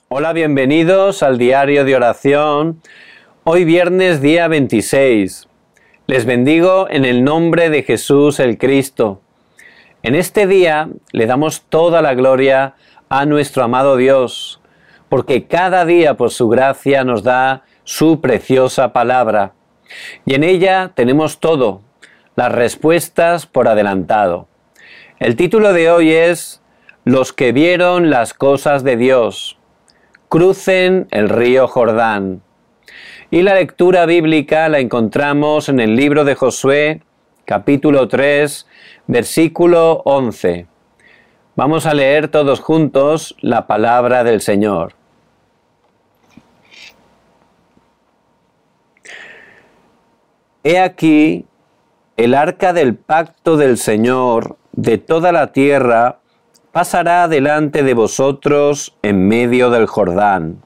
Hola, bienvenidos al diario de oración. Hoy viernes día 26. Les bendigo en el nombre de Jesús el Cristo. En este día le damos toda la gloria a nuestro amado Dios, porque cada día por su gracia nos da su preciosa palabra. Y en ella tenemos todo, las respuestas por adelantado. El título de hoy es Los que vieron las cosas de Dios. Crucen el río Jordán. Y la lectura bíblica la encontramos en el libro de Josué, capítulo 3, versículo 11. Vamos a leer todos juntos la palabra del Señor. He aquí, el arca del pacto del Señor de toda la tierra pasará delante de vosotros en medio del Jordán.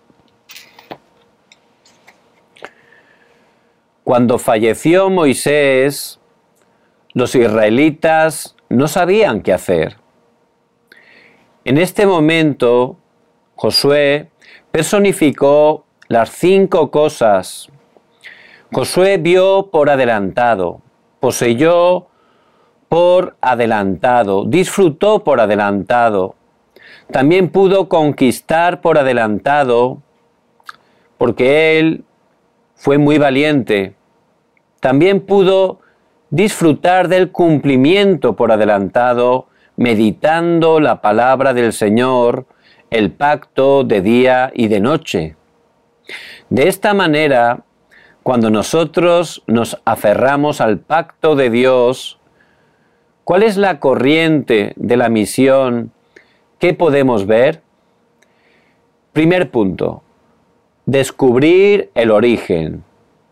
Cuando falleció Moisés, los israelitas no sabían qué hacer. En este momento, Josué personificó las 5 cosas. Josué vio por adelantado, poseyó por adelantado, disfrutó por adelantado. También pudo conquistar por adelantado, porque él fue muy valiente. También pudo disfrutar del cumplimiento por adelantado, meditando la palabra del Señor, el pacto de día y de noche. De esta manera, cuando nosotros nos aferramos al pacto de Dios, ¿cuál es la corriente de la misión que podemos ver? Primer punto, descubrir el origen.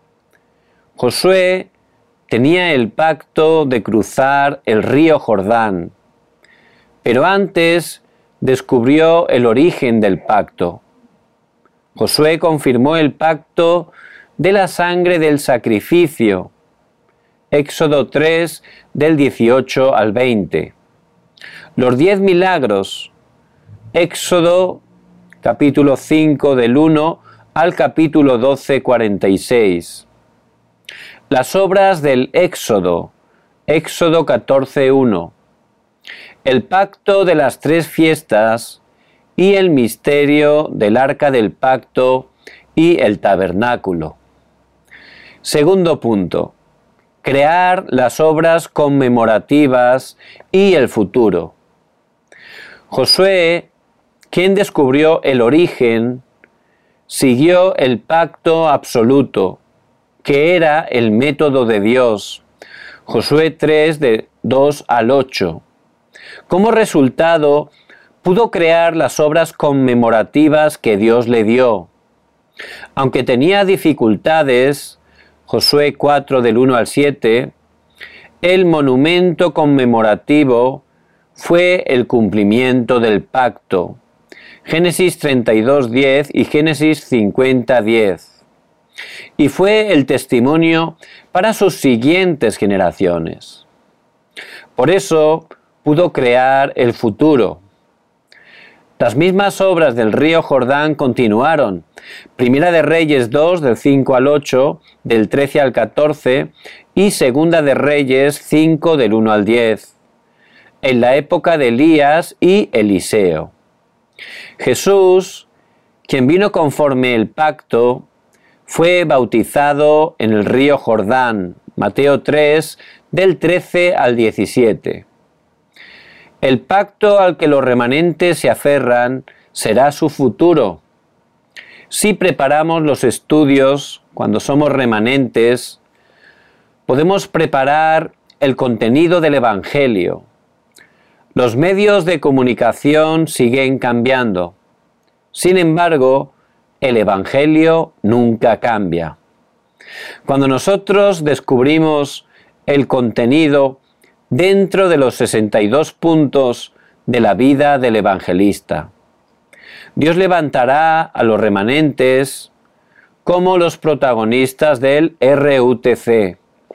Josué tenía el pacto de cruzar el río Jordán, pero antes descubrió el origen del pacto. Josué confirmó el pacto de la sangre del sacrificio. Éxodo 3, del 18 al 20. Los 10 milagros. Éxodo, capítulo 5, del 1 al capítulo 12, 46. Las obras del Éxodo. Éxodo 14, 1. El pacto de las 3 fiestas y el misterio del arca del pacto y el tabernáculo. Segundo punto. Crear las obras conmemorativas y el futuro. Josué, quien descubrió el origen, siguió el pacto absoluto, que era el método de Dios. Josué 3, de 2 al 8. Como resultado, pudo crear las obras conmemorativas que Dios le dio. Aunque tenía dificultades, Josué 4, del 1 al 7, el monumento conmemorativo fue el cumplimiento del pacto. Génesis 32, 10 y Génesis 50, 10. Y fue el testimonio para sus siguientes generaciones. Por eso pudo crear el futuro. Las mismas obras del río Jordán continuaron. Primera de Reyes 2, del 5 al 8, del 13 al 14, y Segunda de Reyes 5, del 1 al 10, en la época de Elías y Eliseo. Jesús, quien vino conforme el pacto, fue bautizado en el río Jordán, Mateo 3, del 13 al 17. El pacto al que los remanentes se aferran será su futuro. Si preparamos los estudios cuando somos remanentes, podemos preparar el contenido del Evangelio. Los medios de comunicación siguen cambiando. Sin embargo, el Evangelio nunca cambia. Cuando nosotros descubrimos el contenido dentro de los 62 puntos de la vida del evangelista, Dios levantará a los remanentes como los protagonistas del RUTC.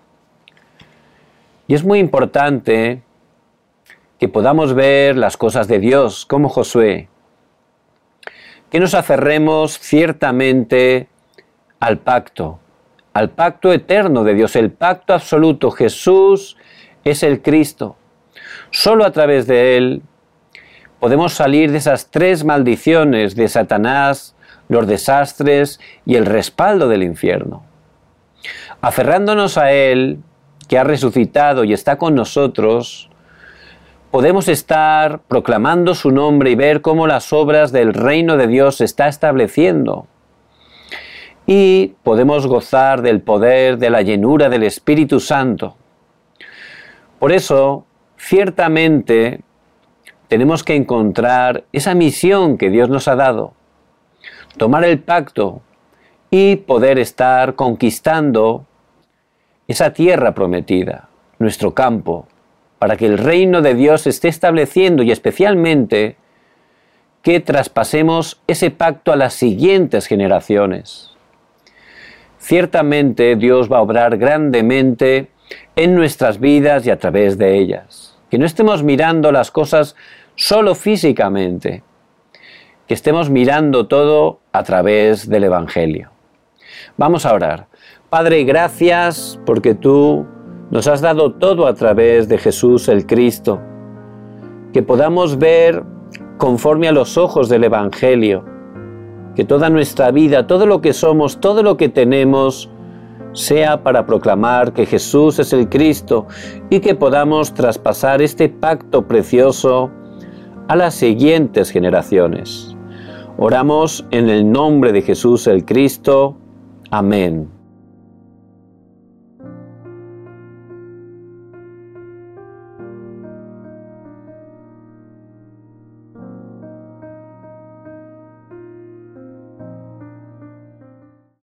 Y es muy importante que podamos ver las cosas de Dios como Josué. que nos aferremos ciertamente al pacto eterno de Dios, el pacto absoluto. Jesús es el Cristo. Solo a través de Él podemos salir de esas 3 maldiciones de Satanás, los desastres y el respaldo del infierno. Aferrándonos a Él, que ha resucitado y está con nosotros, podemos estar proclamando su nombre y ver cómo las obras del reino de Dios se está estableciendo. Y podemos gozar del poder, de la llenura del Espíritu Santo. Por eso, ciertamente, tenemos que encontrar esa misión que Dios nos ha dado. Tomar el pacto y poder estar conquistando esa tierra prometida, nuestro campo, para que el reino de Dios se esté estableciendo y especialmente que traspasemos ese pacto a las siguientes generaciones. Ciertamente Dios va a obrar grandemente en nuestras vidas y a través de ellas. Que no estemos mirando las cosas solo físicamente, que estemos mirando todo a través del Evangelio. Vamos a orar. Padre, gracias porque tú nos has dado todo a través de Jesús el Cristo, que podamos ver conforme a los ojos del Evangelio, que toda nuestra vida, todo lo que somos, todo lo que tenemos, sea para proclamar que Jesús es el Cristo y que podamos traspasar este pacto precioso a las siguientes generaciones. Oramos en el nombre de Jesús el Cristo. Amén.